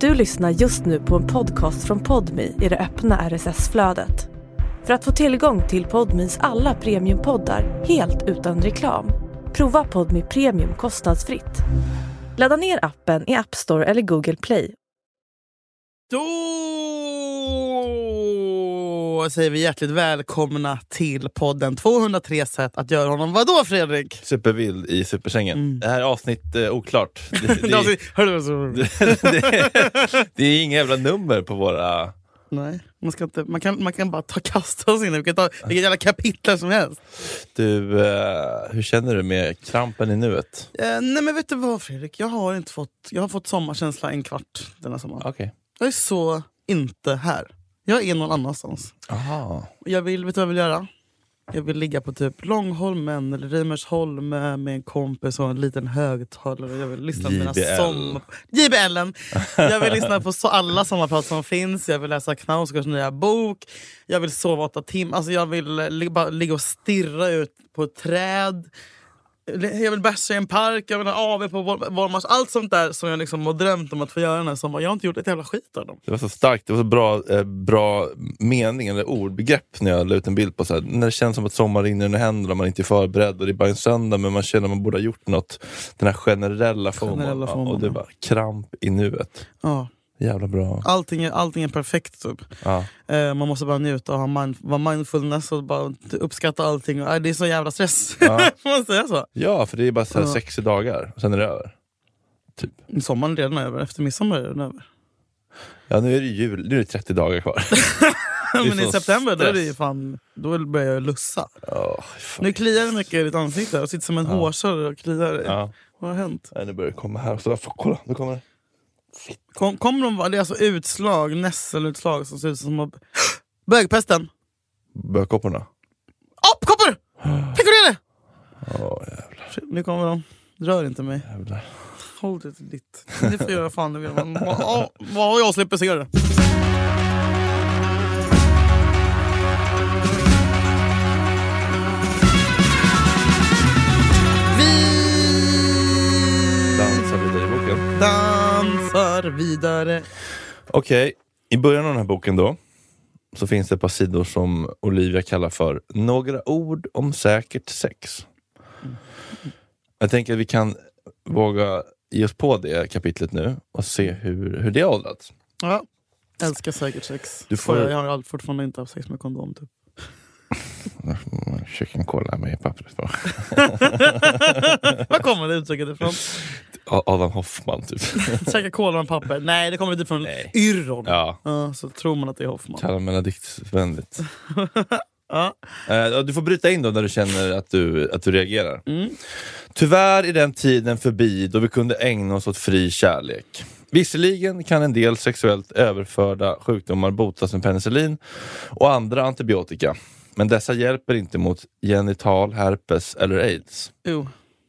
Du lyssnar just nu på en podcast från Podme i det öppna RSS-flödet. För att få tillgång till Podmes alla premiumpoddar helt utan reklam, prova Podme Premium kostnadsfritt. Ladda ner appen i App Store eller Google Play. Då säger vi hjärtligt välkomna till podden 203 sätt att göra honom. Vadå, Fredrik? Supervild i supersängen. Det här är avsnitt oklart. Det är inga jävla nummer på våra... Nej, man kan bara kasta oss in. Vi kan ta vilket jävla kapitel som helst. Du, hur känner du med krampen i nuet? Nej, men vet du vad, Fredrik? Jag har fått sommarkänsla en kvart denna sommar. Okay. Jag är så inte här. Jag är någon annanstans. Aha. Vet du vad jag vill göra? Jag vill ligga på typ Långholmen eller Rimersholm med en kompis och en liten högtalare. Jag vill lyssna på mina JBL:en. Jag vill lyssna på alla sommarprat som finns. Jag vill läsa Knausgårds nya bok. Jag vill sova 8 timmar. Alltså jag vill bara ligga och stirra ut på ett träd. Jag vill bärsa i en park. Jag vill ha AV på Walmart. Allt sånt där som jag liksom har drömt om att få göra den här sommaren. Jag har inte gjort ett jävla skit av dem. Det var så starkt, det var så bra mening eller ordbegrepp när jag la ut en bild på så här, när det känns som att sommar rinner in i händerna, man inte är förberedd och det är bara en söndag, men man känner att man borde ha gjort något. Den här generella formen. Och det är bara kramp i nuet. Ja. Jävla bra. Allting är perfekt typ. Ja. Man måste bara njuta och vara mindfulness och bara uppskatta allting. Det är så jävla stress. Ja. Får man säga så? Ja, för det är bara så här 60 dagar. Sen är det över. Typ. Sommaren är redan över. Efter midsommar är den över. Ja, nu är det jul. Nu är det 30 dagar kvar. Men i september då är det ju fan, då börjar jag lussa. Nu kliar det mycket i ditt ansikte. Jag sitter som en hårsare och kliar. Ja. Vad har hänt? Nej, nu börjar det komma här. Så kolla, nu kommer det. Kommer det är alltså utslag, nässelutslag som ser ut som bögpesten. Bögkopporna. Koppor! Fick du det? Jävlar. Nu kommer de. Rör inte mig. Jävlar. Håll det till ditt. Ni får göra fan du vill. Vad jag slipper se det. Dansar vidare. Okej, i början av den här boken då så finns det ett par sidor som Olivia kallar för några ord om säkert sex. Jag tänker att vi kan våga ge oss på det kapitlet nu och se hur det har åldrats. Ja, älskar säkert sex. Jag har fortfarande inte haft sex med kondom typ. Chicken cola med pappret på. Var kommer det uttrycket ifrån? Adam Hoffman typ. Käka cola med papper. Nej, det kommer inte från Yrrol. Ja. Så tror man att det är Hoffman. Karamelladiktsvänligt. Du får bryta in då när du känner att du reagerar. Tyvärr är den tiden förbi då vi kunde ägna oss åt fri kärlek. Visserligen kan en del sexuellt överförda sjukdomar botas med penicillin och andra antibiotika. Men dessa hjälper inte mot genital herpes eller AIDS. Jo.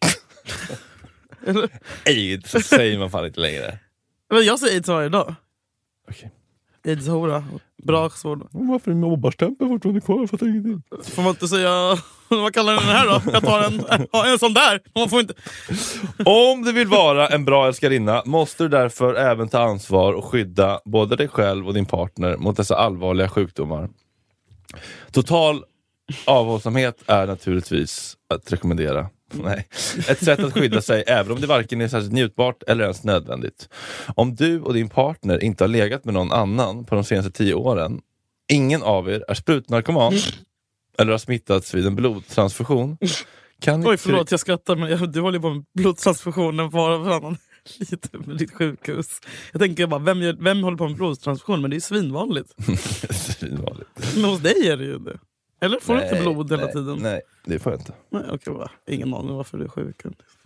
AIDS säger man fan inte längre. Men jag säger AIDS varje dag. Okej. AIDS-hora. Bra svård. Varför är mobbarstämpeln fortfarande kvar? Jag fattar ingenting. Får man inte säga... Vad kallar den här då? Jag tar en sån där. Man får inte... Om du vill vara en bra älskarinna måste du därför även ta ansvar och skydda både dig själv och din partner mot dessa allvarliga sjukdomar. Total avhållsamhet är naturligtvis att rekommendera. Nej. Ett sätt att skydda sig även om det varken är särskilt njutbart eller ens nödvändigt. Om du och din partner inte har legat med någon annan på de senaste 10 åren, ingen av er är sprutnarkoman eller har smittats vid en blodtransfusion, kan ni... Oj, förlåt, jag skrattar, men du håller på med blodtransfusionen varannan lite med ditt sjukhus. Jag tänker bara, vem håller på med blodtransfusion? Men det är svinvanligt. Svinvanligt. Men hos dig är det ju det. Eller får du inte blod hela tiden? Nej, det får jag inte. Nej, okej, ingen aning varför du är sjuk.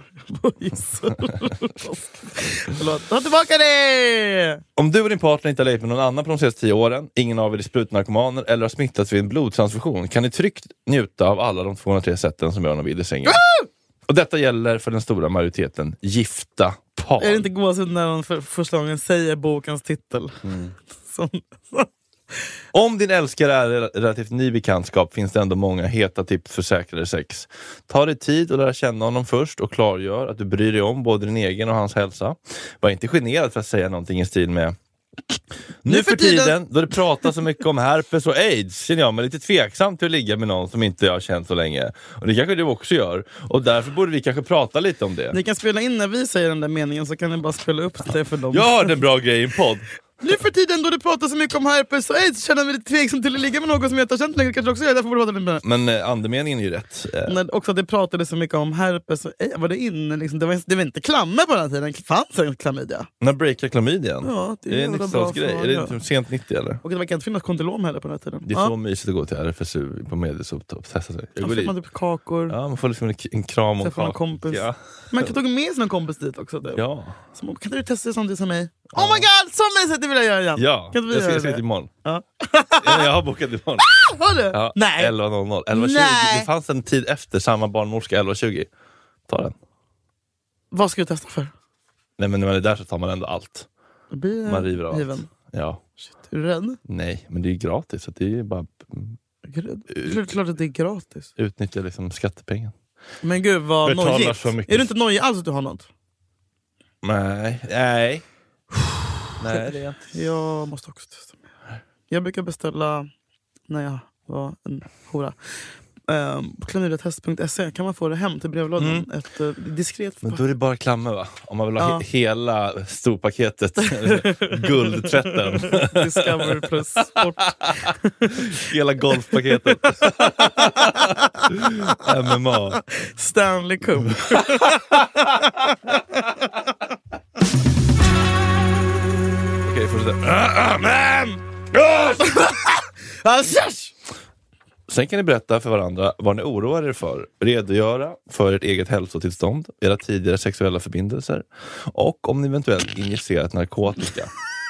Förlåt, ta tillbaka det! Om du och din partner inte har levt med någon annan på de senaste 10 åren, ingen av er är sprutnarkomaner eller har smittats vid en blodtransfusion, kan ni tryggt njuta av alla de 203 sätten som gör honom vid i sängen. Och detta gäller för den stora majoriteten gifta par. Är det inte gåsigt när de för första gången säger bokens titel? Om din älskare är relativt ny bekantskap finns det ändå många heta tips för säkrare sex. Ta dig tid och lära känna honom först och klargör att du bryr dig om både din egen och hans hälsa. Var inte generad för att säga någonting i stil med: nu för tiden, då det pratar så mycket om herpes och aids, känner jag mig lite tveksam till att ligga med någon som inte jag har känt så länge. Och det kanske du också gör. Och därför borde vi kanske prata lite om det. Ni kan spela in när vi säger den där meningen, så kan ni bara spela upp det för dem. Jag har en bra grej i en podd. Nu för tiden, då det pratar så mycket om herpes och aids, känner jag mig lite tveksam till att ligga med någon som jag inte har känt länge. Kanske också gör, därför borde prata lite med. Men andemeningen är ju rätt. Men också att det pratade så mycket om herpes och aids. Var det inne liksom? Det var inte klammer på den här tiden. Fanns det klamydia? När breakar klamydian? Ja, det är en 90-talsgrej. Är det liksom sent 90 eller? Och det verkar inte finnas kondylom heller på den här tiden. Det är så mysigt att gå till RFSU på Medius och testa sig. Jag går dit. Man typ kakor. Ja, man får liksom en kram och en kompis. Ja. Man kan ta med sin kompis dit också. Typ. Ja. Så man, kan du testa det samtidigt som mig? Oh my god, så mysigt, det vill jag göra igen. Ja, jag ska imorgon. Ja. Jag har bokat imorgon. Har du? Ja, nej. 11.00. 11.20. Det fanns en tid efter samma barnmorska 11.20. Ta den. Vad ska du testa för? Nej, men när man är där så tar man ändå allt. Man river av allt. Ja. Shit, är du rädd? Nej, men det är gratis. Så det är bara... Klart att det är gratis. Utnyttja liksom skattepengen. Men gud, vad nojigt. Är du inte nojig alls att du har något? Nej. Nej, det är jag inte. Jag måste också testa mer. Jag brukar beställa när jag var en hora. Klamydiatest.se kan man få det hem till brevlådan. Ett diskret. Men då är det bara klammer, va? Om man vill ha hela storpaketet. Guldtvätten. Discover plus sport. Hela golfpaketet. MMA. Stanley Cup. Okej, fortsätt. Sen kan ni berätta för varandra vad ni oroar er för. Redogöra för ert eget hälsotillstånd, era tidigare sexuella förbindelser och om ni eventuellt injicerat narkotika.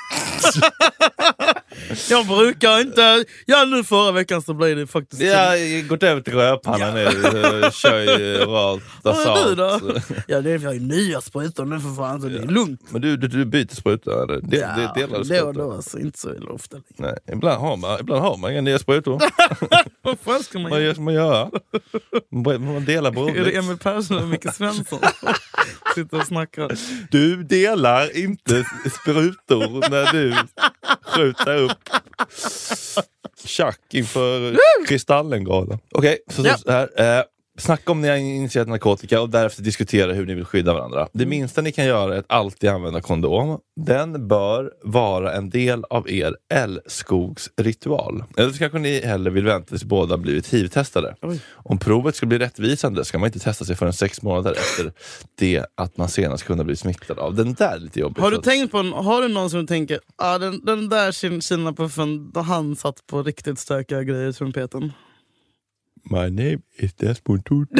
Jag brukar inte. Ja, nu förra veckan så blev det faktiskt. Jag gått över till rödpannan nu. Kör ju rakt asalt. Ja, det är ju nya sprutor nu för fan, så det är lugnt. Men du byter sprutor eller? Delar sprutor. Det var alltså inte så ofta. Nej, ibland har man inga nya sprutor. Vad fan ska man göra? Vad ska man göra? Man delar på. Är det Emil Persson och Micke Svensson? Sitter och snackar. Du delar inte sprutor när du skjuter upp tjack inför Kristallengalan. Okej, så här. Snacka om ni har initierat narkotika och därefter diskutera hur ni vill skydda varandra. Det minsta ni kan göra är att alltid använda kondom. Den bör vara en del av er älskogsritual. Eller så kanske ni hellre vill vänta tills båda blivit HIV-testade. Om provet ska bli rättvisande ska man inte testa sig förrän 6 månader efter det att man senast kunde bli smittad av. Den där är lite jobbigt. Har du någon som du tänker, den där Kina-puffen, han satt på riktigt stökiga grejer i trumpeten? My name is Desmond Tutu.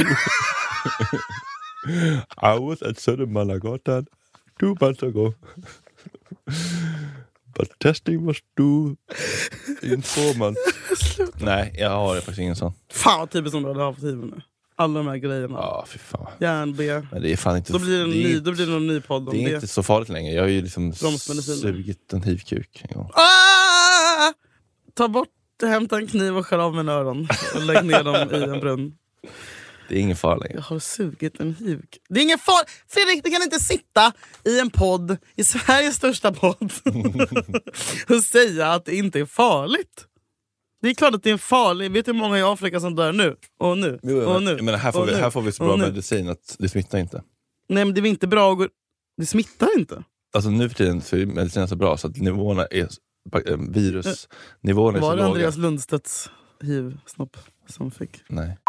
I was at Södermannagatan 2 months ago. But testing was due in 4 months. Nej, jag har faktiskt ingen sån. Fan vad typiskt som du hade haft på tiden nu. Alla de här grejerna. Ja, fy fan. Järn-B. Men det är fan inte... Då blir det någon ny podd om det. Det är inte så farligt längre. Jag har ju liksom sugit en hivkuk en gång. Ta bort, hämta en kniv och skär av med öron och lägg ner dem i en brunn. Det är ingen fara längre. Jag har sugit en hivkuk. Det är ingen fara. Fredrik, du kan inte sitta i en podd, i Sveriges största podd och säga att det inte är farligt. Det är klart att det är farligt. Vet du hur många i Afrika som dör nu? Och nu. Och nu. Men här får vi så bra medicin att det smittar inte. Nej, men det är inte bra att gå... Det smittar inte. Alltså nu för tiden så är medicinen så bra så att nivåerna är... virusnivåerna är så låga. Var det Andreas Lundstedts hiv-snopp som fick? Nej.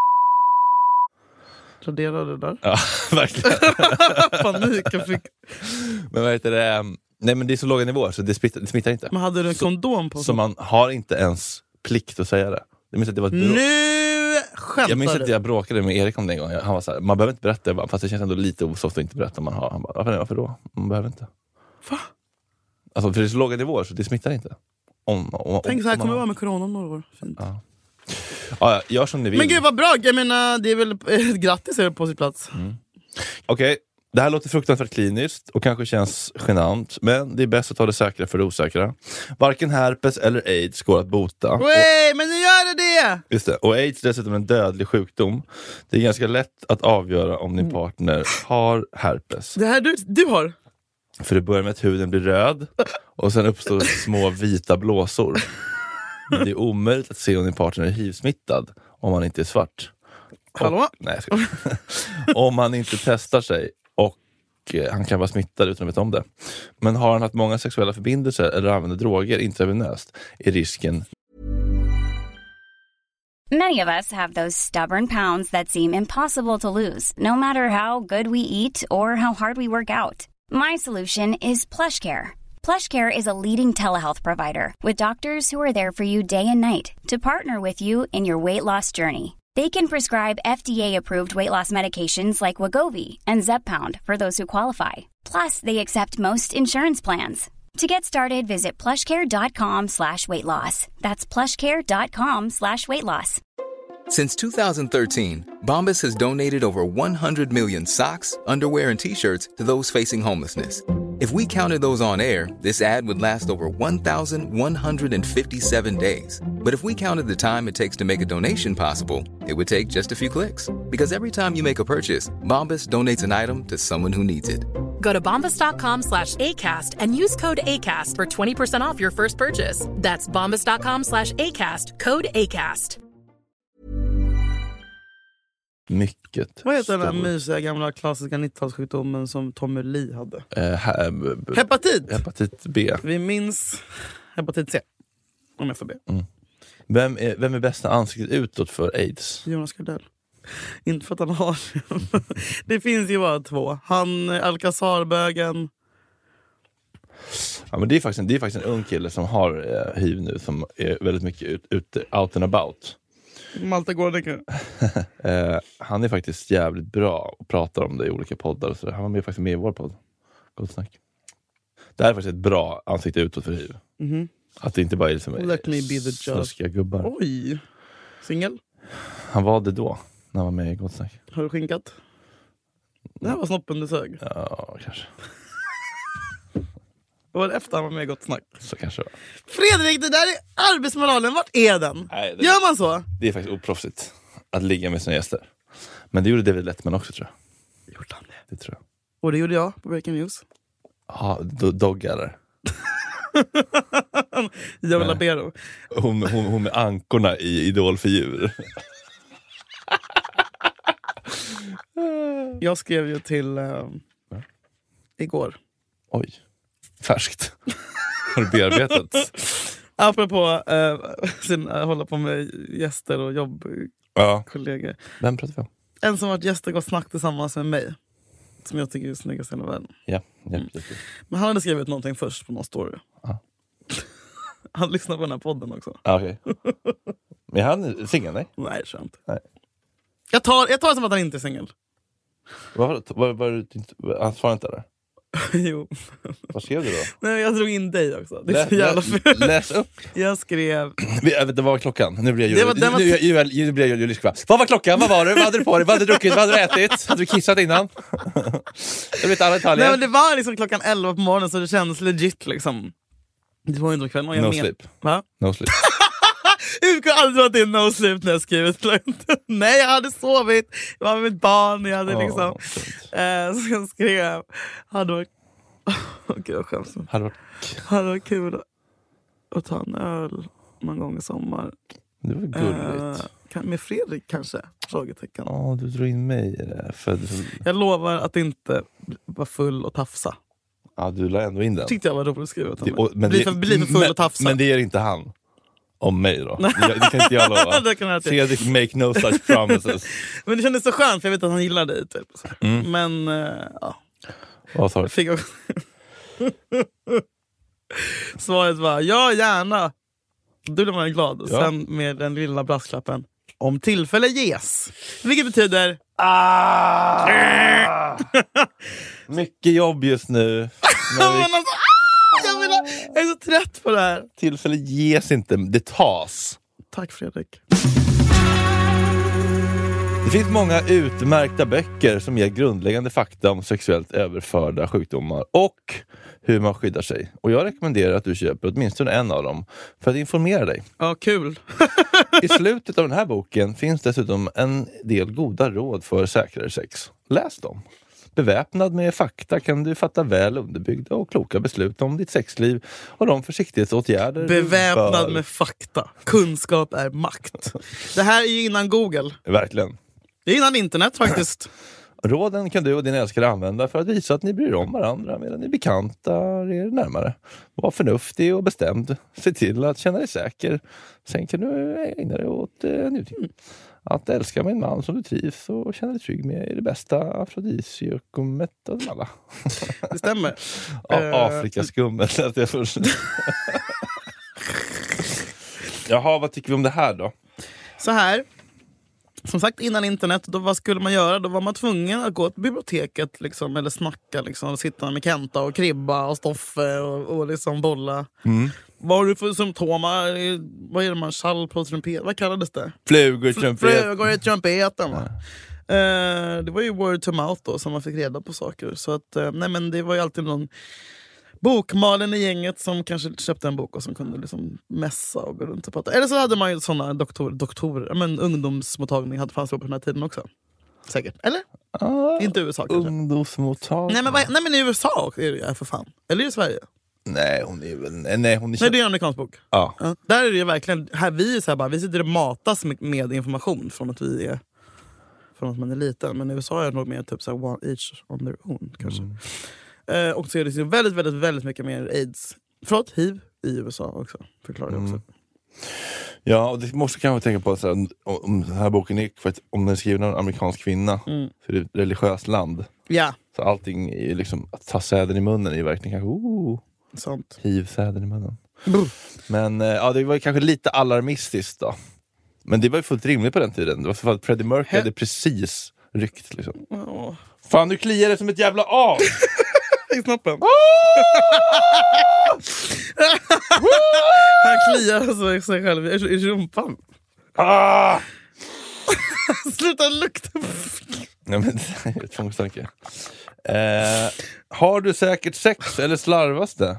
Raderade det där? Ja, verkligen. Panik jag fick. Men vad heter det? Nej, men det är så låga nivåer så det smittar inte. Men hade du en kondom på? Så man har inte ens plikt att säga det. Jag minns att det var nu skämtar jag minns att jag bråkade med Erik om det en gång. Han var så här, man behöver inte berätta, fast det känns ändå lite osoft att inte berätta om man har. Han bara, varför då? Man behöver inte. Va? Alltså för det är så låga nivåer så det smittar inte. Tänk så här kommer det vara med corona om några år. Fint. Ja, gör som ni vill. Men gud vad bra, jag menar det är väl grattis är på sin plats. Okej, Det här låter fruktansvärt kliniskt och kanske känns genant, men det är bäst att ta det säkra för det osäkra. Varken herpes eller AIDS går att bota. Nej, men nu gör det! Just det. Och AIDS är dessutom en dödlig sjukdom. Det är ganska lätt att avgöra om din partner har herpes. Det här du har? För det börjar med att huden blir röd och sen uppstår små vita blåsor. Det är omöjligt att se om din partner är HIV-smittad om man inte är svart. Hallå? Nej, jag ska... Om han inte testar sig och han kan vara smittad utan att veta om det. Men har han haft många sexuella förbindelser eller använder droger intravenöst är risken. Many of us have those stubborn pounds that seem impossible to lose, no matter how good we eat or how hard we work out. My solution is PlushCare. PlushCare is a leading telehealth provider with doctors who are there for you day and night to partner with you in your weight loss journey. They can prescribe FDA-approved weight loss medications like Wegovy and Zepbound for those who qualify. Plus, they accept most insurance plans. To get started, visit plushcare.com/weightloss. That's plushcare.com/weightloss. Since 2013, Bombas has donated over 100 million socks, underwear, and T-shirts to those facing homelessness. If we counted those on air, this ad would last over 1,157 days. But if we counted the time it takes to make a donation possible, it would take just a few clicks. Because every time you make a purchase, Bombas donates an item to someone who needs it. Go to bombas.com/ACAST and use code ACAST for 20% off your first purchase. That's bombas.com/ACAST, code ACAST. Mycket. Vad heter den här mysiga gamla klassiska 90-talssjukdomen som Tommy Lee hade? Hepatit B. Vi minns hepatit C. Om jag får be. Vem är bästa ansiktet utåt för AIDS? Jonas Gardell. Inte för att han har det finns ju bara två. Han, Alcazar-bögen. Ja, men det är faktiskt en ung kille som har HIV nu, som är väldigt mycket ute out and about. Malte Gårdäcker. Han är faktiskt jävligt bra och pratar om det i olika poddar. Så han var faktiskt med i vår podd. Gott snack. Det här är faktiskt ett bra ansikte utåt för HIV. Att det inte bara är liksom Let me be the snuskiga gubbar. Oj. Singel? Han var det då, när han var med i Gott snack. Har du skinkat? Det här var snoppen du sög. Ja, kanske. Och efter han var med i Gott snack. Så kanske. Fredrik, det där är arbetsmoralen. Vart är den? Nej, gör man så? Det är faktiskt oproffsigt att ligga med sina gäster. Men det gjorde David Letman också, tror jag. Gjorde han det? Det tror jag. Och det gjorde jag på Breaking News. Ja, doggar. Jag vill labero. Hon med ankorna i Idol för djur. Jag skrev ju till igår. Oj, färskt. Har du bearbetat? Apropå hålla på med gäster och jobbkollegor. Vem pratar vi om? En som varit gäster gått snack tillsammans med mig. Som jag tycker är snyggast i hela världen. Ja. Men han hade skrivit någonting först på någon story. Han lyssnar på den här podden också. Okej. Men han singel, nej? Nej, skönt. Nej. Jag tar som att han inte är singel. Han svarade inte där? Jo. Vad skrev du då? Nej, jag drog in dig också. Det är så jävla fult. Läs upp. Jag skrev... Vad var klockan? Nu blir jag Julius. Vad var klockan? Vad var det? Vad hade du på dig? Vad hade du druckit? Vad hade du ätit? Hade du kissat innan? Jag vet alla detaljer. Nej, men det var liksom klockan 11 på morgonen, så det kändes legit liksom. Det var ju inte kvällen. No sleep. Va? No sleep. Utgår aldrig att det är no sleep när jag skrivit. Nej, jag hade sovit. Jag var med mitt barn. Jag hade liksom... Så jag skrev... Hade varit... Gud, jag skäms. Hade varit kul att ta en öl någon gång i sommar. Det var gulligt. Med Fredrik kanske? Frågetecken. Du drog in mig i det. Jag lovar att inte vara full och tafsa. Ja, du la ändå in den. Tyckte jag var roligt skrivet. Bli för full och tafsa. Men det är inte han. Om mig då. Det kan inte jag lova. Fredrik make no such promises. Men det kändes så skönt, för jag vet att han gillar dig typ. Men ja. Vad sa du? Fick också... Svaret var ja, gärna. Du blev man glad. Och sen med den lilla brasklappen: om tillfälle ges. Vilket betyder mycket jobb just nu. Jag är så trött på det här. Tillfälle ges inte, det tas. Tack Fredrik. Det finns många utmärkta böcker som ger grundläggande fakta om sexuellt överförda sjukdomar och hur man skyddar sig. Och jag rekommenderar att du köper åtminstone en av dem för att informera dig. Ja, kul. I slutet av den här boken finns dessutom en del goda råd för säkrare sex. Läs dem. Beväpnad med fakta kan du fatta väl underbyggda och kloka beslut om ditt sexliv och de försiktighetsåtgärder. Beväpnad med fakta. Kunskap är makt. Det här är ju innan Google. Verkligen. Det är innan internet faktiskt. Råden kan du och din älskare använda för att visa att ni bryr om varandra medan ni bekantar er närmare. Var förnuftig och bestämd. Se till att känna dig säker. Sen kan du ägna dig åt njutning. Att älska med en man som du trivs och känner dig trygg med är det bästa afrodisiakumet av dem alla. Det stämmer. Afrikaskummet lät jag först. Jaha, vad tycker vi om det här då? Så här. Som sagt, innan internet, då vad skulle man göra? Då var man tvungen att gå till biblioteket liksom, eller snacka liksom, och sitta med Kenta och Kribba och Stoffe och liksom bolla. Vad har du för symptom? Vad är det man schall på trumpet? Vad kallades det? Flugor i trumpet. Flugor i trumpeten, va? Det var ju word to mouth då som man fick reda på saker. Så att, nej men det var ju alltid någon bokmalen i gänget som kanske köpte en bok och som kunde liksom mässa och gå runt och prata. Eller så hade man ju sådana doktorer, men ungdomsmottagning fanns på den här tiden också. Säkert, eller? Inte i USA kanske. Ungdomsmottagning. Nej men i USA är det för fan. Eller i Sverige? Nej, hon är väl... Nej, det är en amerikansk bok. Ja. Där är det ju verkligen... Här, vi är så här bara, vi sitter och matas med information från att vi är... Från att man är liten. Men i USA är det nog mer typ så här one each on their own, kanske. Och så är det väldigt, väldigt, väldigt mycket mer AIDS. Förlåt, HIV i USA också. Förklarar det också. Ja, och det måste kanske tänka på så här, om den här boken är om den är skriven av en amerikansk kvinna för det är ett religiöst land. Ja. Så allting är liksom, att ta säden i munnen är ju verkligen kanske sant. HIV-säden i munnen. Men ja, det var ju kanske lite alarmistiskt då. Men det var ju fullt rimligt på den tiden. Det var för att Freddie Mercury hade precis ryckt liksom. Fan, du kliar det som ett jävla as! I snoppen. Han kliar sig själv i rumpan. Sluta lukta. Nej, men det är ett tvångstanke. Har du säkert sex eller slarvas det?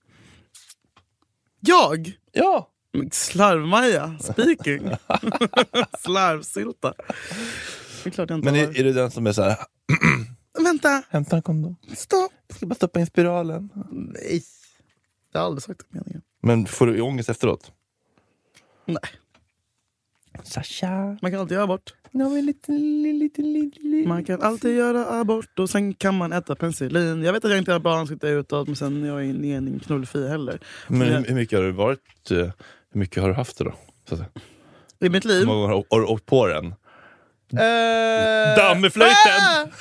Jag? Ja. Slarvmaja, speaking. Slarvsylta. Det är klart jag inte men har. är du den som är så här... Vänta. Hämta en kondom. Stopp. Jag ska bara stoppa in spiralen. Nej. Jag har aldrig sagt det meningen. Men får du ångest efteråt? Nej. Sasha. Man kan alltid göra abort. Lite. Man kan alltid göra abort och sen kan man äta penicillin. Jag vet att jag inte har barn sitta utåt, men sen jag är ingen knullfri heller. Men hur mycket har du varit? Hur mycket har du haft det då? Så att i mitt liv? Hur många gånger har du åkt på den? Dammeflöjten!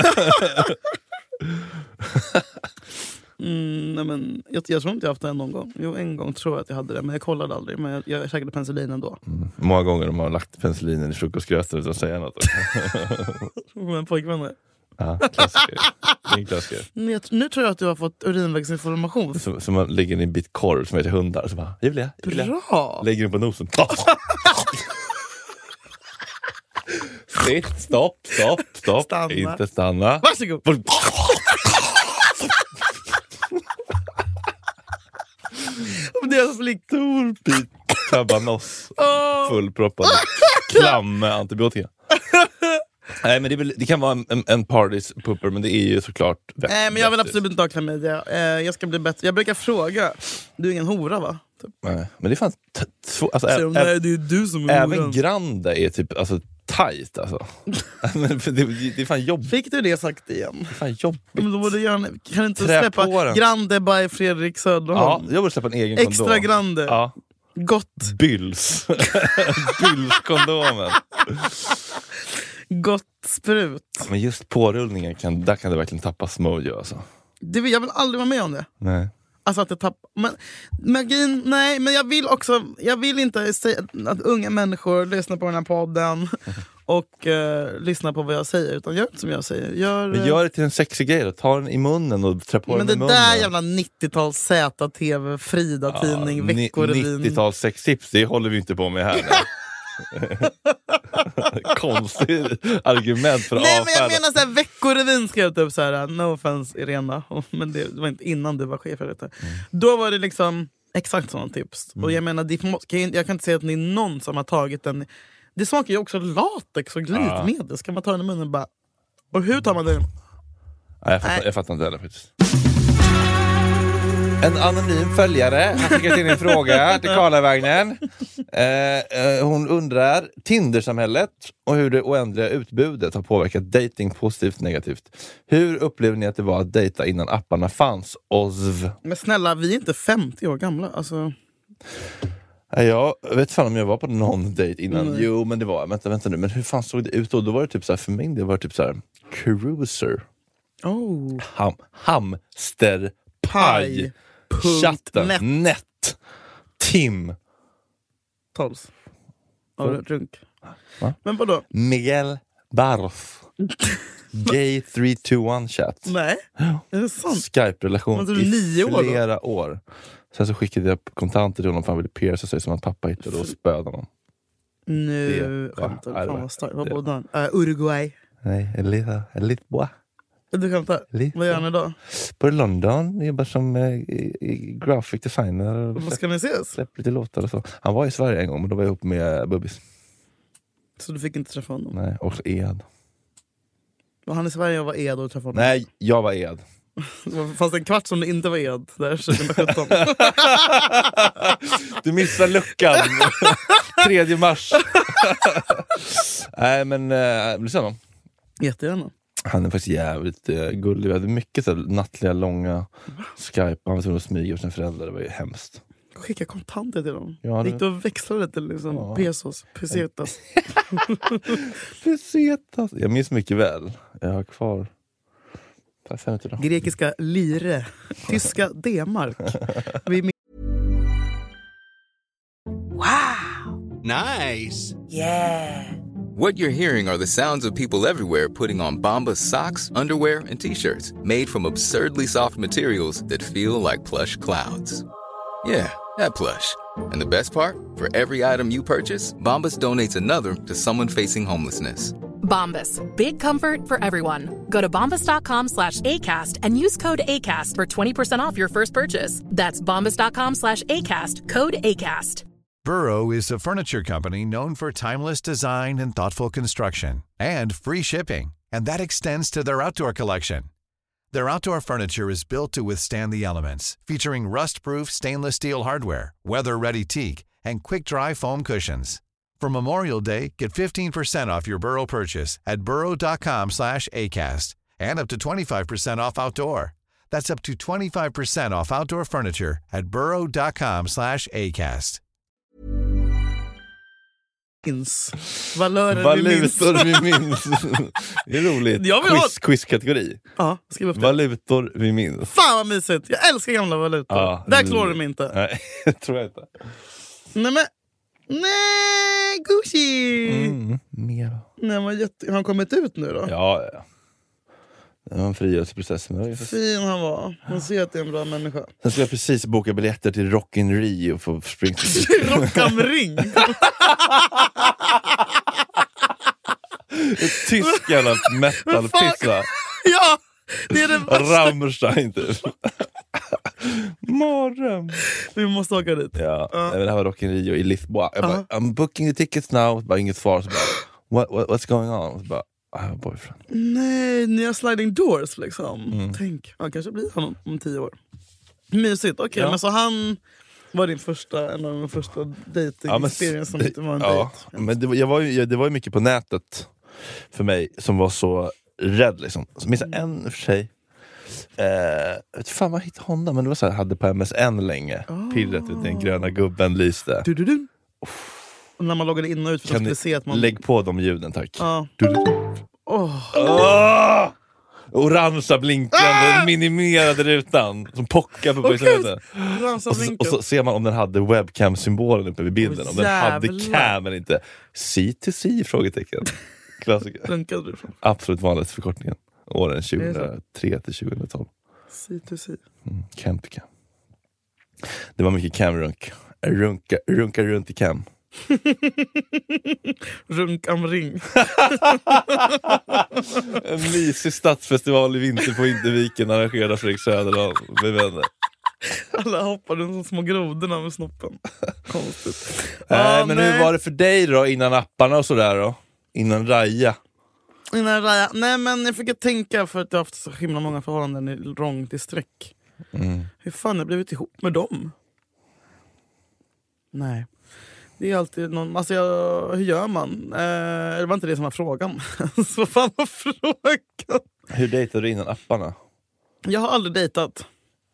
Nej, men jag tror inte jag haft det någon gång. Jo, en gång tror jag att jag hade det, men jag kollade aldrig. Men jag käkade penicillin ändå. Många gånger de har lagt penicillinen i frukostgröten utan att säga något. Men pojkvänner. Ja, klassiker. Min klassiker. Nu tror jag att du har fått urinvägsinformation. Som man lägger i en bit korv som heter hundar. Så bara, Julia. Bra! Lägger den på nosen. Sitt, stopp. Stanna. Inte stanna. Varsågod. Det är så likt stor bit kabanoss. Fullproppad. Klam med antibiotika. Nej, men det kan vara en partys pupper, men det är ju såklart nej, men jag vill absolut inte ha klamydia. Jag ska bli bättre. Jag brukar fråga. Du är ingen hora, va? Typ. Nej, men det är fan alltså, nej, det är du som är även horan. Grande är typ alltså tajt alltså. det är fan jobbigt. Fick du det sagt igen? Det är fan jobbigt. Men då borde gärna, kan inte släppa Grande by Fredrik Söderholm? Ja, jag borde släppa en egen extra kondom. Grande. Ja. Gott. Byls. Bylskondomen. Gott sprut. Men just pårullningen där kan det verkligen tappa mojo alltså. Jag vill aldrig vara med om det. Nej. Alltså att det tappar... Men magin, nej, men jag vill inte säga att unga människor lyssnar på den här podden och lyssnar på vad jag säger, utan gör det som jag säger. Men gör det till en sexig grej då. Ta den i munnen och trä på den i munnen. Men det där jävla 90-tals ZTV, Frida-tidning, Veckorevyn. 90-tals sextips, det håller vi inte på med här. Konstigt argument för att Nej, avfärda. men jag menar såhär, Veckorevyn skrev typ såhär, no offense Irena, men det var inte innan du var chef för detta. Då var det liksom exakt sådana tips. Och jag menar, jag kan inte säga att ni är någon som har tagit den. Det smakar ju också latex och glidmedel. Ska man ta den i munnen bara? Och hur tar man det? Nej, jag fattar inte heller faktiskt. En anonym följare har skickat in en fråga till Karlavagnen. Hon undrar Tindersamhället och hur det oändliga utbudet har påverkat dating positivt negativt. Hur upplever ni att det var att dejta innan apparna fanns? Ozv. Men snälla, vi är inte 50 år gamla. Alltså. Jag vet fan om jag var på någon dejt innan. Jo, men det var, vänta nu. Men hur fan såg det ut då? Då var det typ så här, för mig det var typ så här cruiser. Hamsterpaj. Chatten. Net. Tim. Tols. Runk. Va? Men vadå? Miguel Barf. Gay 321 chat. Nej, är det sant? Skype-relation i 9 år flera år. Sen så skickade jag kontanter till honom för han ville pierca sig som att pappa hittade och spöda honom. Nu skämtar. Fan vad starkt. Vad bodde han? Uruguay. Nej, Lisboa. Du skämtar? Vad gör han idag? På London, jobbar som graphic designer. Vad ska ni ses? Släpper lite låtar och så. Han var i Sverige en gång, men då var jag ihop med Bubbis. Så du fick inte träffa honom? Nej, också Ed. Var han i Sverige och var Ed och träffade honom? Nej, jag var Ed. Fast en kvart som det inte var Ed, där 2017. Du missar luckan. 3 mars. Nej, men vill du säga någon? Jättegärna. Han är faktiskt jävligt gullig. Vi hade mycket så nattliga, långa Skype. Han var tvungen att smyga för sina föräldrar. Det var ju hemskt. Skicka kontanter till dem. Ja, gick du och växlade till liksom pesos, pesetas. Pesetas. Jag minns mycket väl. Jag har kvar. Grekiska lire. Tyska D-mark. Wow! Nice! Yeah! What you're hearing are the sounds of people everywhere putting on Bombas socks, underwear, and T-shirts made from absurdly soft materials that feel like plush clouds. Yeah, that plush. And the best part? For every item you purchase, Bombas donates another to someone facing homelessness. Bombas. Big comfort for everyone. Go to bombas.com/ACAST and use code ACAST for 20% off your first purchase. That's bombas.com/ACAST. Code ACAST. Burrow is a furniture company known for timeless design and thoughtful construction and free shipping. And that extends to their outdoor collection. Their outdoor furniture is built to withstand the elements, featuring rust-proof stainless steel hardware, weather-ready teak, and quick-dry foam cushions. For Memorial Day, get 15% off your Burrow purchase at burrow.com/ACAST and up to 25% off outdoor. That's up to 25% off outdoor furniture at burrow.com/ACAST. Valutor vi minns. Det är roligt. Quiz-kategori. Ja, skriv upp det. Valutor vi minns. Fan vad mysigt. Jag älskar gamla valutor. Ja, där klarar du mig inte. Nej, tror jag inte. Nej, men... Nej, Gucci! Mer. Nej, har han kommit ut nu då? Ja. Det var en frigörelseprocess. Fin han var. Man ser att det är en bra människa. Sen ska jag precis boka biljetter till Rock in Rio för spring. Rock am Ring? Tysk jävla metal-pizza. Ja, det är det värsta. Rammstein typ. Morgon. Vi måste åka dit. Ja, det här var Rock in Rio i Lisboa. Jag bara, I'm booking the tickets now. Bara inget svar. Så bara, what's going on? Så bara, I have a boyfriend. Nej, nya sliding doors liksom. Tänk, han kanske blir honom om 10 år. Mysigt, okej. Men så han var en av de första dating experience som inte var en dejt. Men det var ju mycket på nätet för mig som var så rädd liksom. Så minns jag en för sig. Vet fan vad hittade hon då? Men det var så här, hade på MSN länge. Pirret, den gröna gubben lyste. Och när man loggade in och ut för att se att man... Lägg på de ljuden, tack. Orangea blinkande minimerade rutan som pockar på polismöten. Och så ser man om den hade webcam-symbolen uppe vid bilden. Om den hade cam eller inte. C2C? Frågetecken. Klassiker. Absolut vanligt förkortningen. Åren 2003 till 2012. C2C. Cam to cam. Det var mycket cam-runk. Runka runt i cam. Runk am ring. En mysig stadsfestival i vinter på Interviken arrangerad Fredrik Söderdahl med vänner. Alla hoppade som små grodorna med snoppen. Konstigt. Men hur var det för dig då innan apparna och sådär då? Innan Raja? Nej, men jag fick tänka för att jag har haft så himla många förhållanden i långt i sträck. Hur fan har jag blivit ihop med dem? Nej. Det är alltid någon... Alltså hur gör man? Det var inte det som var frågan. Så vad fan var frågan? Hur dejtade du innan apparna? Jag har aldrig dejtat.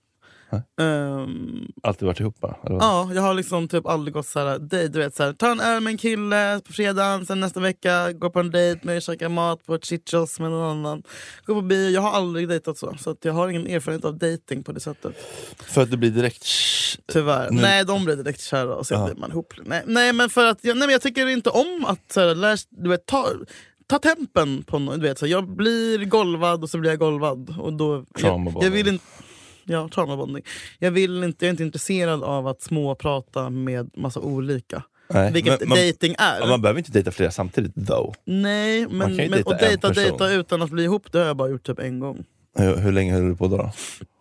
Alltid varit ihop bara? Eller? Ja, jag har liksom typ aldrig gått såhär dejt, du vet såhär, ta en öl med en kille på fredagen, sen nästa vecka gå på en dejt med käka mat på ett chitchos med någon annan, gå på bio. Jag har aldrig dejtat så att jag har ingen erfarenhet av dating på det sättet. För att du blir direkt tyvärr. Nej, de blir direkt kära och sen blir man ihop. Nej, men för att jag tycker inte om att såhär, du vet, ta tempen på något, du vet så jag blir golvad och så blir jag golvad och då jag vill inte. Ja, traumabonding. Jag är inte intresserad av att prata med massa olika. Nej, vilket dating är. Man behöver inte dejta flera samtidigt though. Nej, men och dejta utan att bli ihop, det har jag bara gjort typ en gång. Hur länge höll du på då?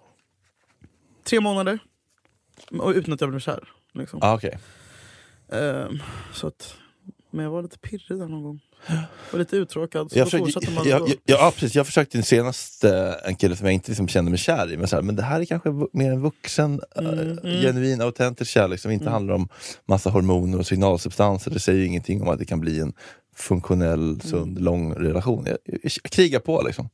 3 månader. Och utan att jag blev kär. Liksom. Okej. Så att... Men jag var lite pirrig där någon gång. Och lite uttråkad. Jag försökte senast en kille som jag inte liksom kände mig kär i. Men det här är kanske mer en vuxen, genuin, autentisk kärlek som inte handlar om massa hormoner och signalsubstanser. Det säger ju ingenting om att det kan bli en funktionell, sund, lång relation. Jag krigar på liksom.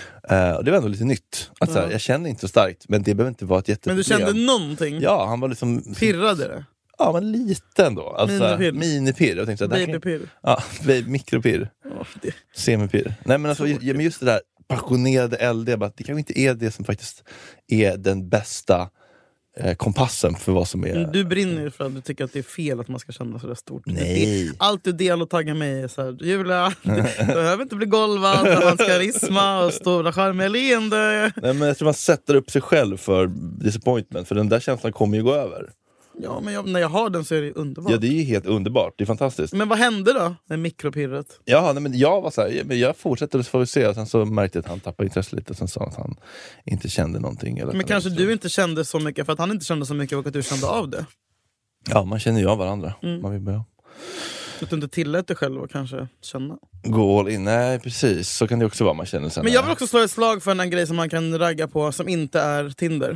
Och det var ändå lite nytt. Att, jag känner inte så starkt, men det behöver inte vara ett jätteproblem. Men du kände någonting? Ja, han var liksom... Pirrade det? Ja, men lite ändå. Alltså, minipirr. Jag tänkte, babypirr. Ja, mikropirr. Semipirr. Nej, men alltså, just det där passionerade eld, det kanske inte är det som faktiskt är den bästa kompassen för vad som är... Du brinner för att du tycker att det är fel att man ska känna så där stort. Nej. Allt du del och taggar mig är så här, Julia, du behöver inte bli golvad, man ska karisma och stora charmiga leende. Nej, men jag tror man sätter upp sig själv för disappointment, för den där känslan kommer ju gå över. Ja, men när jag har den så är det underbart. Ja, det är ju helt underbart. Det är fantastiskt. Men vad hände då med mikropirret? Ja, men jag var så här, men jag fortsätter så får vi se. Och sen så märkte jag att han tappade intresse lite. Och sen sa att han inte kände någonting. Eller men kanske du inte kände så mycket för att han inte kände så mycket och att du kände av det? Ja, man känner ju av varandra. Man vill börja. Så att du inte tillät dig själv att kanske känna? Gå all in, nej precis. Så kan det också vara, man känner sen. Men jag vill också slå ett slag för en grej som man kan ragga på som inte är Tinder.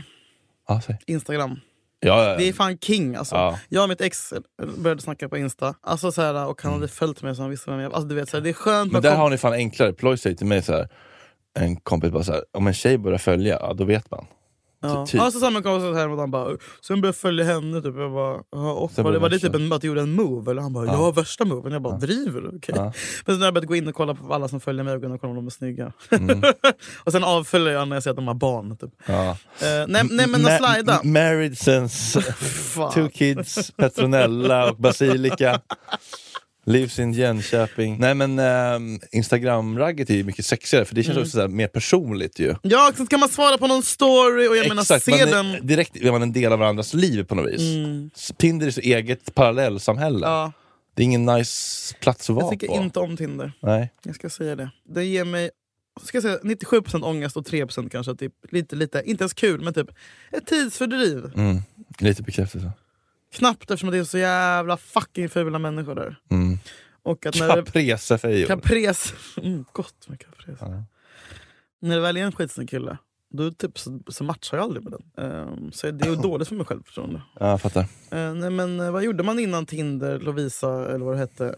Instagram. Ja. Det är fan king alltså. Ja. Jag och mitt ex började snacka på Insta. Alltså så här, och han hade följt mig så han visste vem jag. Alltså du vet så här, det är skönt. Men där har ni fan enklare. Ploy säger till mig så här, en kompis bara så här, om en tjej börjar följa, ja, då vet man. Ja, typ. Så samma kompis här och han bara, sen började följa henne typ. Jag bara, och var det typ att du gjorde en move? Eller han bara, jag har värsta moven. Jag bara, driver du? Okay. Men sen har jag börjat gå in och kolla på alla som följer mig och kolla om de är snygga. Och sen avföljer jag när jag ser att de har barn typ. Nej men att slida. Married since 2 kids, Petronella och Basilika. Lives in Jönköping. Nej men Instagram-ragget är ju mycket sexigare. För det känns också så här, mer personligt ju. Ja, så kan man svara på någon story. Och jag menar, se den. Direkt är man en del av varandras liv på något vis. Tinder är så eget parallellsamhälle. Ja. Det är ingen nice plats att vara på. Jag tycker inte om Tinder. Nej. Jag ska säga det. Det ger mig, ska jag säga, 97% ångest och 3% kanske typ, lite, inte ens kul, men typ ett tidsfördriv. Lite bekräftelse. Knappt eftersom det är så jävla fucking fula människor där. Och att när Caprese för er. Caprese. Gott med caprese. Ja. När det väl är en skitsnygg kille, då typ så matchar jag aldrig med den. Så det är ju dåligt för mig själv, förstående. Ja, jag fattar. Nej, men vad gjorde man innan Tinder, Lovisa eller vad det hette?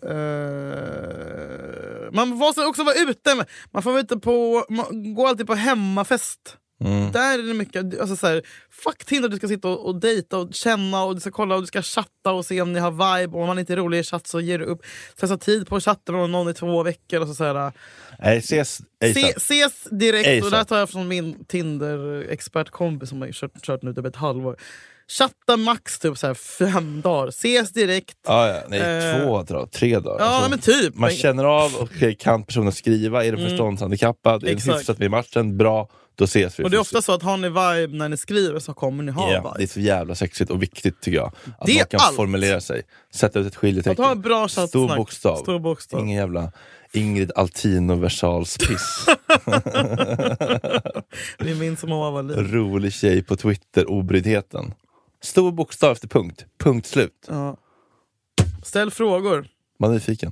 Man får också vara ute. Man får vara ute på, man går alltid på hemmafest. Där är det mycket, alltså så här, fuck Tinder, du ska sitta och dejta och känna och du ska kolla och du ska chatta och se om ni har vibe, och om man inte är rolig i chatt så ger du upp. Sätta tid på att chatta med någon i 2 veckor och så här. Nej, ses direkt. Och där tar jag från min Tinder-expertkompis som har kört nu typ ett halvår. Chatta max typ så här 5 dagar. Ses direkt. Nej, 2 dagar, 3 dagar. Ja, alltså, men typ. Man känner av, kan personen skriva? Är det förståndshandikappad? Är det hyfsat med matchen? Bra. Då ses vi. Och det är ofta så att har ni vibe när ni skriver så kommer ni ha vibe. Det är så jävla sexigt och viktigt tycker jag. Att det man kan allt. formulera sig. Sätta ut ett skiljetecken. Att ha en bra Stor bokstav. Ingen jävla Ingrid Altino Versals piss. Det är min som var liten. Rolig tjej på Twitter, obryddheten. Stor bokstav efter punkt. Punkt slut. Ja. Ställ frågor. Man är nyfiken.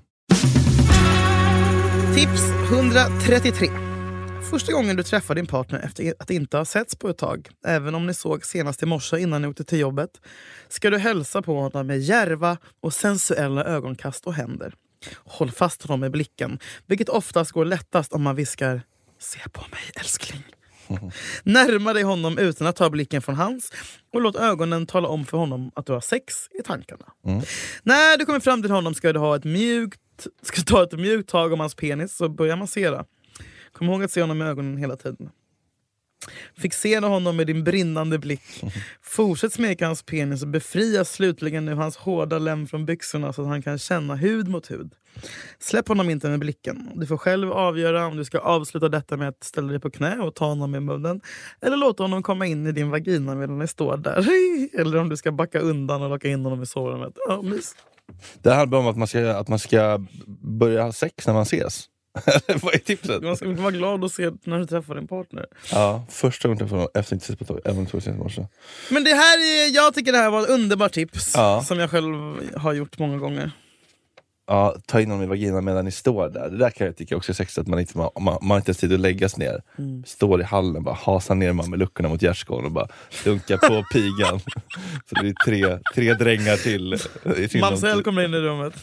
Tips 133. Första gången du träffar din partner efter att inte ha setts på ett tag, även om ni såg senast i morse innan ni åkte till jobbet, ska du hälsa på honom med djärva och sensuella ögonkast och händer. Håll fast honom med blicken, vilket oftast går lättast om man viskar "Se på mig, älskling". Närma dig honom utan att ta blicken från hans och låt ögonen tala om för honom att du har sex i tankarna. När du kommer fram till honom ska du ta ett mjukt tag om hans penis och börja massera. Kom ihåg att se honom med ögonen hela tiden. Fixera honom med din brinnande blick. Fortsätt smeka hans penis och befria slutligen nu hans hårda lem från byxorna så att han kan känna hud mot hud. Släpp honom inte med blicken. Du får själv avgöra om du ska avsluta detta med att ställa dig på knä och ta honom i munnen. Eller låta honom komma in i din vagina medan ni står där. Eller om du ska backa undan och locka in honom i sovrummet. Ja, mys. Det handlar om att man ska börja ha sex när man ses. Vad är tipset? Man ska vara glad att se när du träffar din partner. Ja, första gången träffade efter inte sett på tag, även tog sen i morse. Men det här är, jag tycker det här var ett underbart tips som jag själv har gjort många gånger. Ja, ta in honom i vagina medan ni står där. Det där kan jag tycka också är sexigt, att man inte har tid att läggas ner. Står i hallen, bara hasar ner med luckorna mot gärdsgården och bara dunkar på pigan. Så det blir tre drängar till. Marcel kommer in i rummet.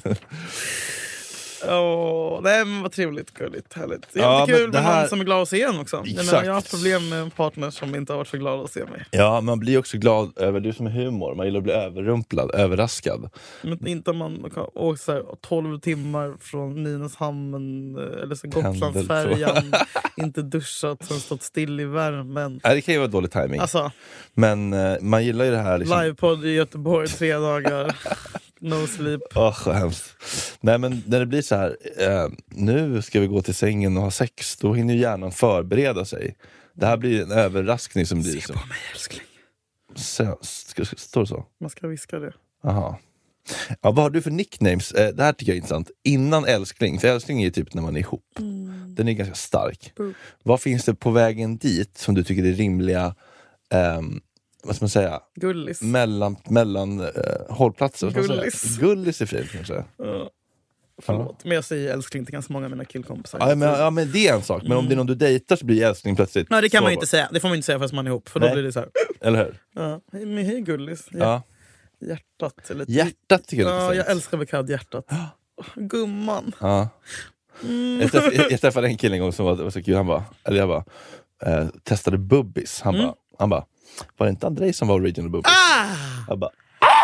Nej, men vad trevligt, gulligt, härligt. Det är kul med någon som är glad att se en också. Jag har haft problem med en partner som inte har varit så glad att se mig. Ja, man blir också glad över du som är humor. Man gillar att bli överrumplad, överraskad. Men inte om man åker så här 12 timmar från Nynäshamn eller så Gotlandsfärjan, inte duschat, sen stått still i värmen. Nej, det kan ju vara dålig timing. Alltså, men man gillar ju det här liksom. Livepodd i Göteborg 3 dagar. No sleep. Vad hemskt. Nej, men när det blir så här, nu ska vi gå till sängen och ha sex, då hinner ju hjärnan förbereda sig. Det här blir en överraskning som blir så. Se på mig, älskling. Står det så? Man ska viska det. Aha. Ja, vad har du för nicknames? Det här tycker jag är intressant. Innan älskling, för älskling är ju typ när man är ihop. Den är ganska stark. Vad finns det på vägen dit som du tycker är rimliga, vad ska man säga? Gullis. Mellan hållplatser. Gullis. Gullis är fint kanske. Förlåt, men jag säger älskling till ganska många av mina killkompisar. Ja, men det är en sak. Men om det är någon du dejtar så blir älskling plötsligt. Nej, det kan man ju inte säga. Det får man inte säga fast man är ihop. För då blir det så här. Eller hur? Ja, men hej Gullis. Hjärtat. Eller hjärtat tycker jag. Ja, jag älskar väl hjärtat. Gumman. Ja. Jag träffade en kille en gång som var så kul. Jag bara testade bubbis. Han bara, var det inte Andrei som var original bubbis? Jag bara,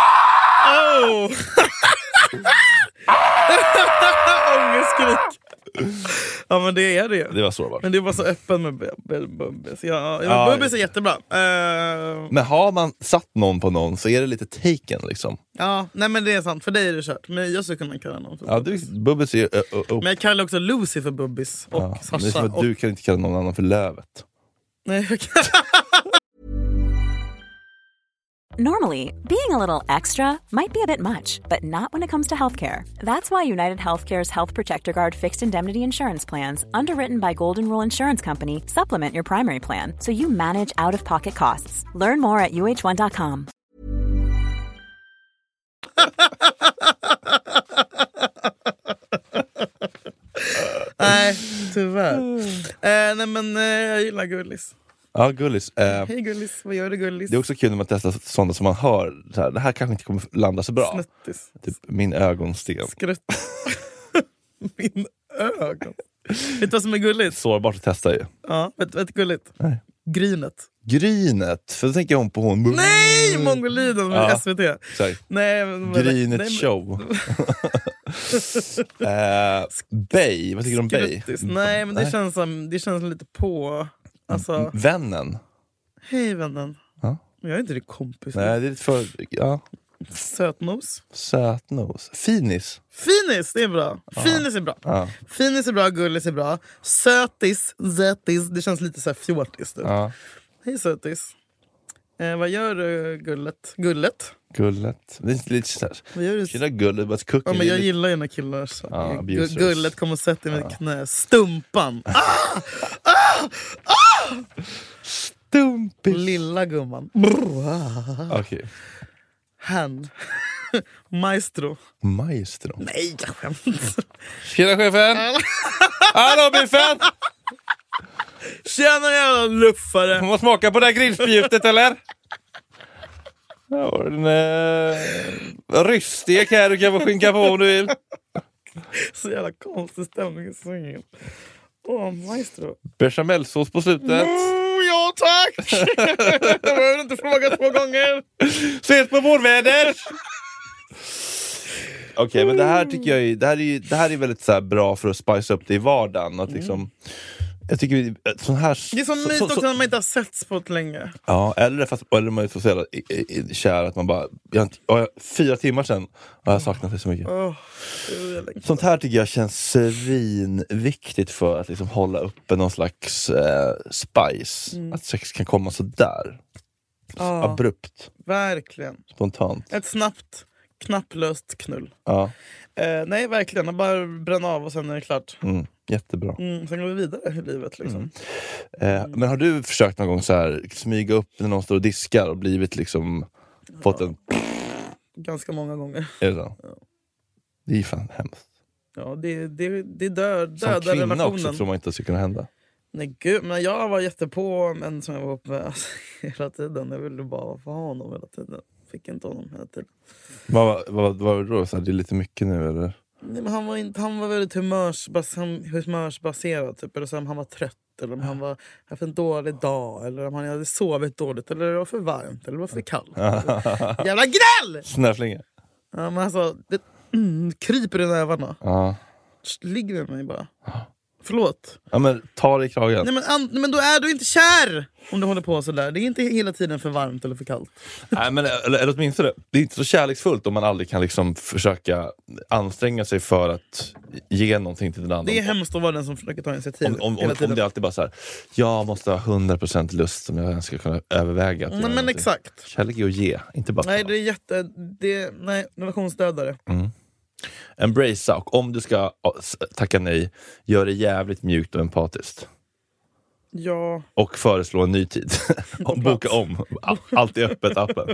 ångestskrik. Ja, men det är det. Det var sårbart. Men det var så öppen med bubbis. Ja, bubbis är jättebra. Men har man satt någon på någon så är det lite taken liksom. Ja, nej men det är sant. För dig är det kört. Men jag skulle kunna kalla någon för bubbis. Bubbis är men jag kallar också Lucy för bubbis. Och Sasha. Det är som att du kan inte kalla någon annan för Lövet. Nej, jag kan. Normally, being a little extra might be a bit much, but not when it comes to healthcare. That's why United Healthcare's Health Protector Guard fixed indemnity insurance plans, underwritten by Golden Rule Insurance Company, supplement your primary plan so you manage out-of-pocket costs. Learn more at uh1.com. Nej, tyvärr. Nej, men jag gillar Gullis. Ja, Gullis. Hej Gullis, vad gör du Gullis? Det är också kul när man testar sådana som man hör. Så här, det här kanske inte kommer landa så bra. Snuttis. Typ min ögonsten. Skrutt. Min ögon. Vet du vad som är gulligt? Sårbart att testa ju. Ja, vet du gulligt? Nej. Grynet. För då tänker jag på hon. Nej, Mongoliden med SVT. Nej, Grynet show. Bay, vad tycker du om Bay? Nej, men det känns lite på. Alltså, vännen. Hej vännen. Ja. Men jag är inte din kompis. Nej, det är lite för... Ja. Sötnos. Finis. Finis, det är bra. Finis är bra. Ja. Finis är bra, gullis är bra. Sötis, det känns lite så här fjortis. Typ. Ja. Hej sötis. Vad gör du, gullet? Gullet? Det är lite så här. Vad gör du? Tjena gullet, bara cooking. Ja, men jag gillar ju när killar så. abusers. Gullet kommer och sätter i mitt knä. Stumpan. Stumpis. Lilla gumman. Okej. Hand. Maestro. Nej, jag skämt. Tjena chefen. Hallå biffen. Tjena jävla luffare. Får man smaka på det här grillspjutet eller? Ja, en rystek här du kan få skinka på om du vill. Så jävla konstig stämning i svängen. Maestro. Bechamelsås på slutet. Ja tack. Jag behöver inte fråga 2 gånger. Ses på vårväder. Okej, men det här tycker jag det här är väldigt så här bra för att spice upp det i vardagen. Att liksom, jag tycker sån här... Det är så mysigt också när man inte har setts på ett länge. Ja, eller man är så jävla kär att man bara... 4 timmar sedan har jag saknat det så mycket. Sånt här tycker jag känns svinviktigt för att liksom hålla uppe någon slags spice. Att sex kan komma så där. Abrupt. Verkligen. Spontant. Ett snabbt, knapplöst knull. Ja. Nej, verkligen. Bara bränna av och sen är det klart. Jättebra. Sen går vi vidare i livet liksom. Men har du försökt någon gång så här smyga upp när någon står och diskar och blivit liksom fått en... Ganska många gånger. Är det så? Ja. Det är fan hemskt. Ja, det döda som kvinna relationen. också tror man inte att det ska kunna hända. Nej gud, men jag var jättepå en som jag var uppe med hela tiden. Jag ville bara få honom hela tiden. Fick inte honom hela tiden. Vad var det då? Så här, det är lite mycket nu eller? Nej, men han var väldigt humörsbaserad typ. Eller så om han var trött. Eller om han var haft en dålig dag. Eller om han hade sovit dåligt. Eller det var för varmt. Eller det var för kallt. Jävla gnäll! Snäflinge. Ja, men alltså det kryper i nävarna. Ja. Ligger med mig bara. Förlåt. Ja, men ta dig i kragen. Nej, men då är du inte kär. Om du håller på så där. Det är inte hela tiden för varmt eller för kallt. Nej, men eller åtminstone det är inte så kärleksfullt om man aldrig kan liksom försöka anstränga sig för att ge någonting till den andra. Det är hemskt att vara den som försöker ta initiativ. Om det är alltid bara så här, jag måste ha 100% lust som jag ska kunna överväga. Nej, men exakt. Kärlek är att ge, inte bara. Nej, det är relationsdödare. Embracea, och om du ska tacka nej, gör det jävligt mjukt och empatiskt. Ja. Och föreslå en ny tid. Boka om. Allt är öppet, appen.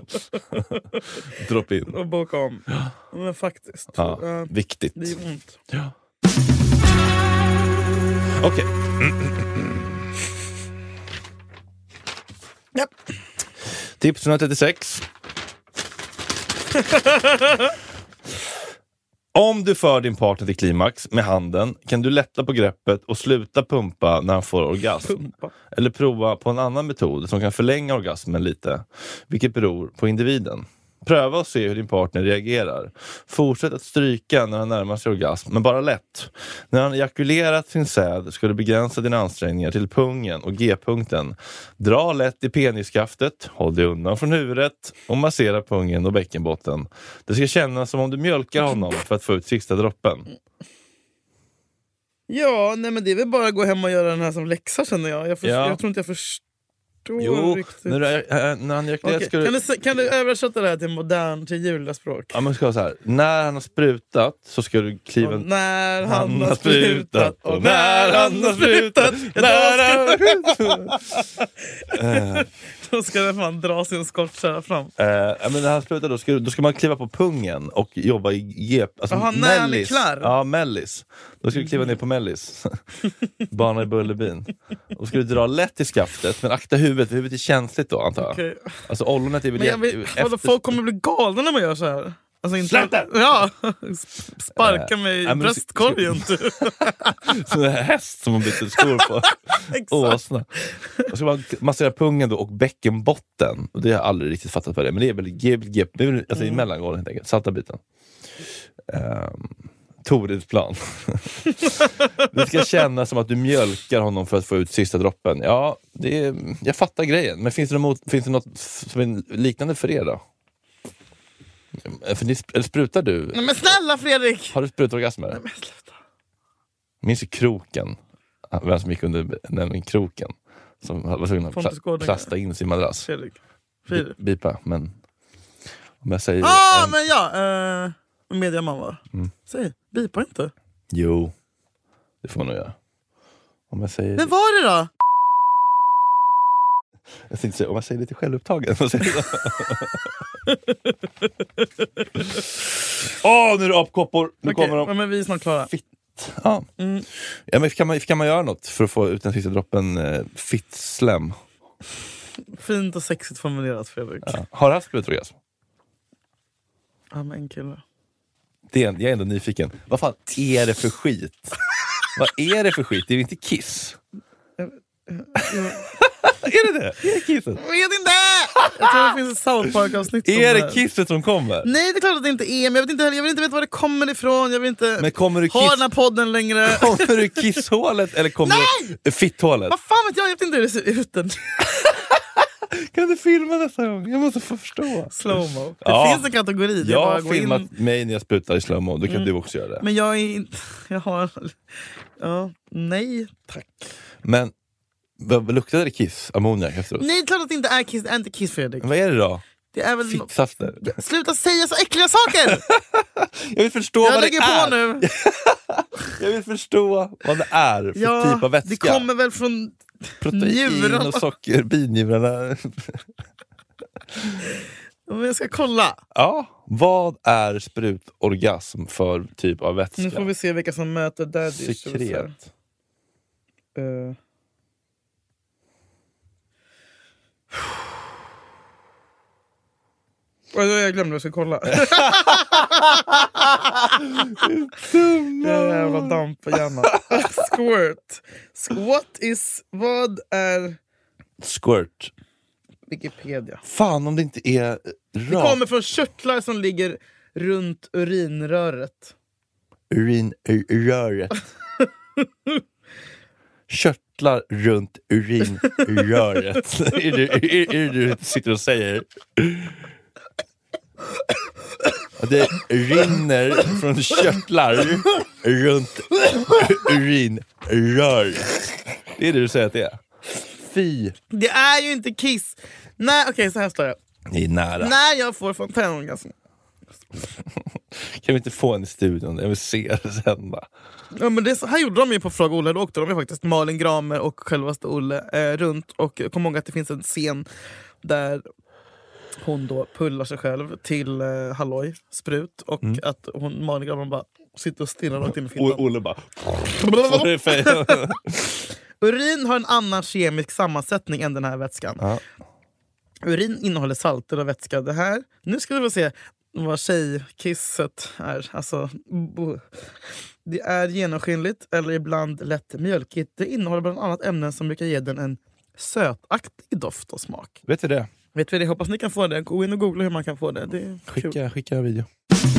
Drop in. Och boka om. Men faktiskt. Ja, viktigt. Det är ont. Ja. Okej. Ja. Tips 136. Om du för din partner till klimax med handen kan du lätta på greppet och sluta pumpa när han får orgasm. Eller prova på en annan metod som kan förlänga orgasmen lite, vilket beror på individen. Pröva och se hur din partner reagerar. Fortsätt att stryka när han närmar sig orgasm, men bara lätt. När han ejakulerat sin säd ska du begränsa dina ansträngningar till pungen och G-punkten. Dra lätt i penisskaftet, håll dig undan från huvudet och massera pungen och bäckenbotten. Det ska kännas som om du mjölkar honom för att få ut sista droppen. Ja, nej men det är väl bara att gå hem och göra den här som läxa, känner jag. Jag tror inte jag förstår. Jo, riktigt. när han ejakulerat ska kan du översätta det här till juliga språk? Ja, men ska jag så här. När han har sprutat så ska du kliva... När han har sprutat. Och när han har sprutat. Då ska det fan dra sin skottkärra fram. Men när han sprutar då ska man kliva på pungen och jobba i G... Alltså när han är klar? Ja, mellis. Då ska du kliva ner på mellis. Bana i Bullerbyn. Och ska du dra lätt i skaftet, men akta huvudet, för huvudet är känsligt då, antar jag. Okay. Alltså ollonet är väl... Folk kommer bli galna när man gör så här. Alltså inte... Släpp! Ja, sparka mig i bröstkorgen. Som en häst som man byter skor på. Åsna. Och så man massera pungen då och bäckenbotten. Och det har jag aldrig riktigt fattat vad det är. Men det är väl G, det är väl, alltså i mellangården helt enkelt. Salta biten. Torids plan. Det ska kännas som att du mjölkar honom för att få ut sista droppen. Ja, jag fattar grejen. Men finns det något som är liknande för er då? Eller sprutar du? Nej, men snälla Fredrik! Har du sprutorgasmer? Nej, men sluta. Minns ju kroken. Vem som gick under nämligen kroken. Som var tvungen att plasta in sin madrass. Fredrik. Bipa, men... Om jag säger... Men ja! Mediaman va? Säg, bipa inte. Jo, det får man nog göra. Om jag säger... Men var det då? Jag tänkte säga, om jag säger lite självupptagen. Nu är det apkoppor. Nu kommer de. Men vi är snart klara. Ja. Ja, men kan man göra något för att få ut den sista droppen fittslem? Fint och sexigt formulerat, Fredrik. Ja. Har du haft sprutorgasm? Ja, men en kille. Jag är ändå nyfiken. Vad fan är det för skit? Vad är det för skit? Det är inte Kiss. Är det? Är det Kisset? Jag vet inte! Jag tror det finns ett South Park-avsnitt. Är det Kisset som kommer? Nej, det är klart att det inte är. Men jag vill inte veta var det kommer ifrån. Jag vill inte ha den här podden längre. Kommer du kisshålet eller kommer du fitthålet? Vad fan vet jag vet inte hur det ser ut. Kan du filma nästa gång? Jag måste få förstå. Slowmo. Det finns en kategori. Jag har filmat mig när jag sprutar i slowmo. Då kan du också göra det. Men jag är inte... Jag har... Ja, nej, tack. Men vad luktar det Kiss? Ammoniak efteråt? Nej, det är klart att det inte är Kiss. Det är inte Kiss, Fredrik. Vad är det då? Det är väl... Fittsafter. Sluta säga så äckliga saker! Jag vill förstå vad det är. Jag lägger på nu. Jag vill förstå vad det är för typ av vätska. Det kommer väl från... Protein njurarna. och socker, binjurarna. Men jag ska kolla. Ja, vad är sprutorgasm för typ av vätska? Nu får vi se vilka som möter daddy. Sekret. Jag glömde att jag ska kolla. Jävla damp på hjärnan. Squirt. Vad är... Squirt. Wikipedia. Fan om det inte är rakt. Det kommer från körtlar som ligger runt urinröret. Urinröret. Körtlar runt urinröret. Är det du sitter och säger? Det rinner från körtlar runt urinröret. Det är det du säger att det är. Fy. Det är ju inte Kiss. Nej, okej, så här står det. Det är nära. När jag får fontänorgasm. Kan vi inte få en i studion? Jag vill se det sen. Ja, men det, här gjorde de ju på Fråga Olle. Då åkte de ju faktiskt Malin Gramer och självaste Olle runt. Och kom ihåg att det finns en scen där hon då pullar sig själv till halloj, sprut. Och att Malin Gramer bara sitter och stirrar rakt in i filmen. Olle bara... Urin har en annan kemisk sammansättning än den här vätskan. Ja. Urin innehåller salter och vätska. Det här, nu ska vi få se vad tjejkisset är. Alltså, det är genomskinligt eller ibland lätt mjölkigt. Det innehåller bland annat ämnen som brukar ge den en sötaktig doft och smak. Vet vi det? Vet vi det? Hoppas ni kan få det. Gå in och googla hur man kan få det. Det är skicka en video.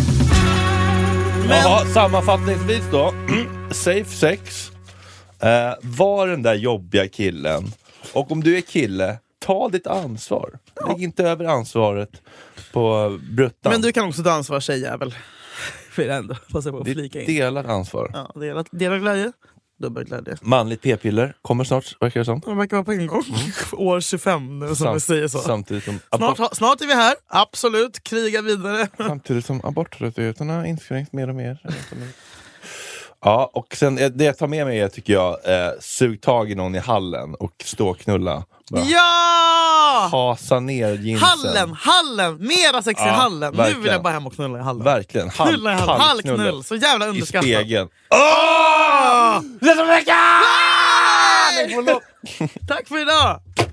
Jaha, sammanfattningsvis då. Safe sex. Var den där jobbiga killen. Och om du är kille, ta ditt ansvar. Lägg inte över ansvaret på bruttan. Men du kan också ta ansvar, tjejjävel. För det ändå. Passa på att flika in. Delat ansvar. Ja, delat glädje. Dubbel glädje. Manligt p-piller kommer snart, verkar det som. Det verkar vara på en gång. År 25 nu, som vi säger så. Samtidigt som snart är vi här. Absolut, kriga vidare. Samtidigt som aborträttigheterna inskränks mer och mer. Ja, och sen det jag tar med mig är, tycker jag, sug tag i någon i hallen och stå knulla. Ja! Hasa ner jeansen. Hallen! Mera sex i hallen. Verkligen. Nu vill jag bara hem och knulla i hallen. Verkligen. Hallknull. Så jävla underskattat. I spegeln. Tack för idag!